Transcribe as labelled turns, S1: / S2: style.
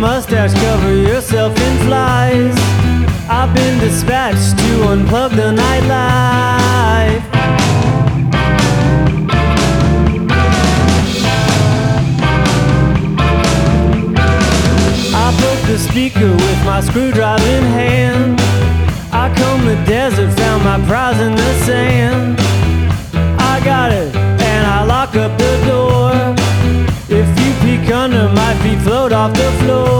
S1: mustache, cover yourself in flies. I've been dispatched to unplug the nightlife. I broke the speaker with my screwdriver in hand. I combed the desert, found my prize in the sand. I got it, and I lock up the door. If you peek under my feet, float off the floor.